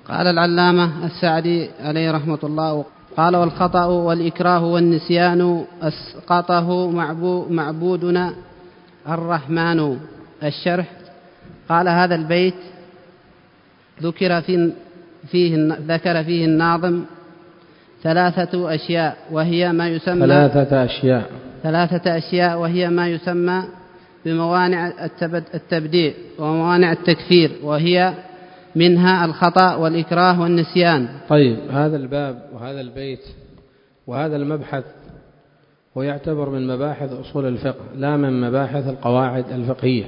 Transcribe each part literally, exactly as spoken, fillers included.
قال العلامة السعدي عليه رحمة الله، قال: والخطأ والإكراه والنسيان أسقطه معبودنا الرحمن. الشرح: قال: هذا البيت ذكر فيه ذكر فيه الناظم ثلاثة أشياء وهي ما يسمى ثلاثة أشياء ثلاثة أشياء وهي ما يسمى بموانع التبديع وموانع التكفير، وهي منها الخطأ والإكراه والنسيان. طيب، هذا الباب وهذا البيت وهذا المبحث ويعتبر من مباحث أصول الفقه لا من مباحث القواعد الفقهية،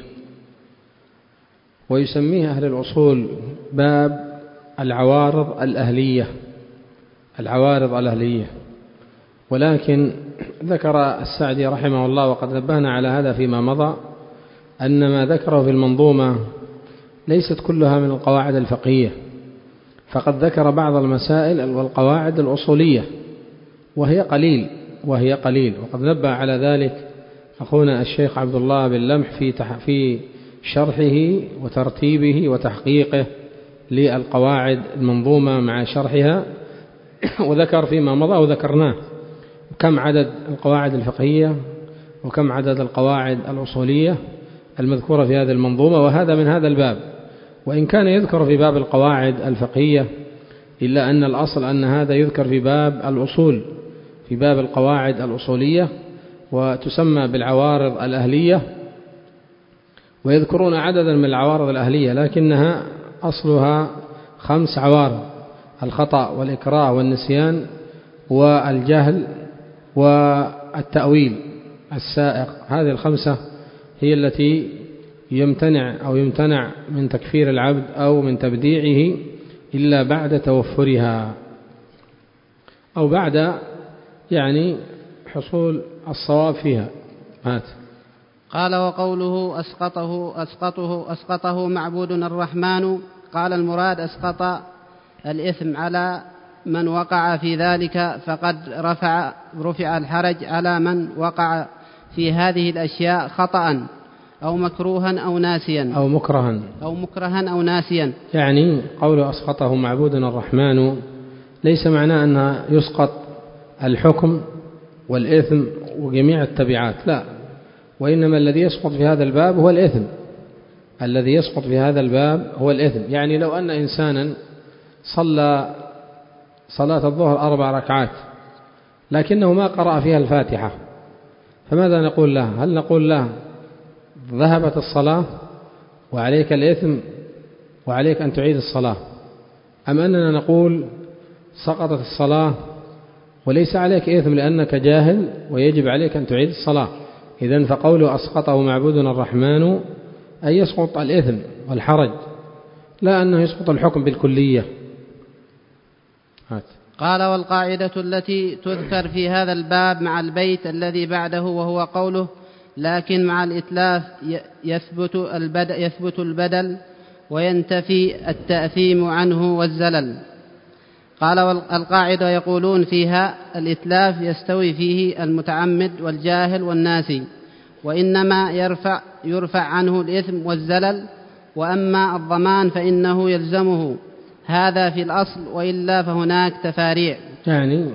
ويسميه أهل الأصول باب العوارض الأهلية العوارض الأهلية ولكن ذكر السعدي رحمه الله، وقد نبهنا على هذا فيما مضى، أن ما ذكره في المنظومة ليست كلها من القواعد الفقهية، فقد ذكر بعض المسائل والقواعد الأصولية وهي قليل وهي قليل وقد نبه على ذلك أخونا الشيخ عبد الله بن لمح في في شرحه وترتيبه وتحقيقه للقواعد المنظومة مع شرحها، وذكر فيما مضى وذكرناه كم عدد القواعد الفقهية وكم عدد القواعد الأصولية المذكورة في هذه المنظومة، وهذا من هذا الباب. وإن كان يذكر في باب القواعد الفقهية إلا أن الأصل أن هذا يذكر في باب الأصول في باب القواعد الأصولية، وتسمى بالعوارض الأهلية، ويذكرون عددا من العوارض الأهلية لكنها أصلها خمس عوارض: الخطأ والإكراه والنسيان والجهل والتأويل السائق. هذه الخمسة هي التي يمتنع أو يمتنع من تكفير العبد أو من تبديعه إلا بعد توفرها أو بعد يعني حصول الصواب فيها. مات. قال: وقوله أسقطه أسقطه أسقطه معبودنا الرحمن، قال: المراد أسقط الإثم على من وقع في ذلك، فقد رفع رفع الحرج على من وقع في هذه الأشياء خطأ أو مكروها أو ناسيا أو مكرها أو مكرها أو ناسيا. يعني قول أسقطه معبودنا الرحمن ليس معناه أن يسقط الحكم والإثم وجميع التبعات، لا، وإنما الذي يسقط في هذا الباب هو الإثم الذي يسقط في هذا الباب هو الإثم. يعني لو أن إنسانا صلى صلاة الظهر أربع ركعات لكنه ما قرأ فيها الفاتحة، فماذا نقول له؟ هل نقول له ذهبت الصلاة وعليك الإثم وعليك أن تعيد الصلاة، أم أننا نقول سقطت الصلاة وليس عليك إثم لأنك جاهل ويجب عليك أن تعيد الصلاة؟ إذن فقوله أسقطه معبودنا الرحمن أن يسقط الإثم والحرج، لا أنه يسقط الحكم بالكلية. هات. قال: والقاعدة التي تذكر في هذا الباب مع البيت الذي بعده، وهو قوله: لكن مع الإتلاف يثبت البدل, يثبت البدل وينتفي التأثيم عنه والزلل. قال: والقاعدة يقولون فيها الإتلاف يستوي فيه المتعمد والجاهل والناسي، وإنما يرفع, يرفع عنه الإثم والزلل، وأما الضمان فإنه يلزمه، هذا في الأصل، وإلا فهناك تفاريع. يعني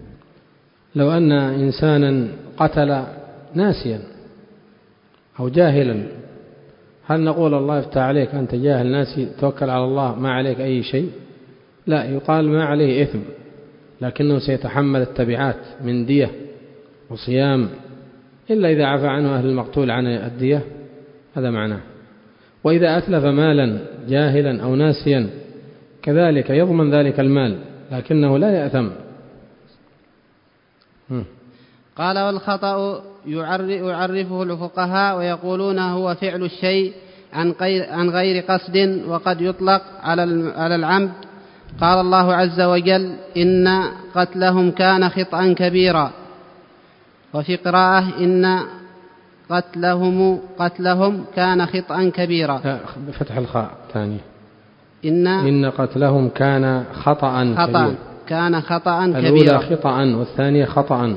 لو أن إنسانا قتل ناسيا أو جاهلا، هل نقول الله يفتح عليك أنت جاهل ناسي توكل على الله ما عليك أي شيء؟ لا، يقال ما عليه إثم لكنه سيتحمل التبعات من دية وصيام، إلا إذا عفى عنه أهل المقتول عن الدية، هذا معناه. وإذا أتلف مالا جاهلا أو ناسيا كذلك يضمن ذلك المال لكنه لا يأثم. قال: والخطأ يعرفه الفقهاء ويقولون هو فعل الشيء عن غير قصد، وقد يطلق على العمد. قال الله عز وجل: إن قتلهم كان خطأ كبيرا، وفي قراءة إن قتلهم قتلهم كان خطأ كبيرا بفتح الخاء ثاني، إن, إن قتلهم كان خطأ خطأ كبيرا. كان خطأ كبيرا، الأولى خطأ والثانية خطأ.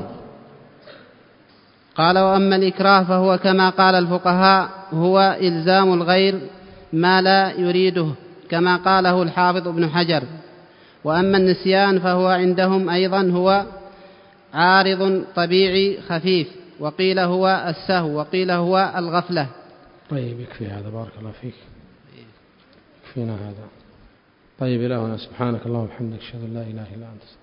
قال: وأما الإكراه فهو كما قال الفقهاء هو إلزام الغير ما لا يريده كما قاله الحافظ ابن حجر. وأما النسيان فهو عندهم أيضا هو عارض طبيعي خفيف، وقيل هو السهو، وقيل هو الغفلة. طيب يكفي هذا، بارك الله فيك، يكفينا هذا. طيب إلهنا سبحانك اللهم وبحمدك، أشهد أن لا إله إلا أنت.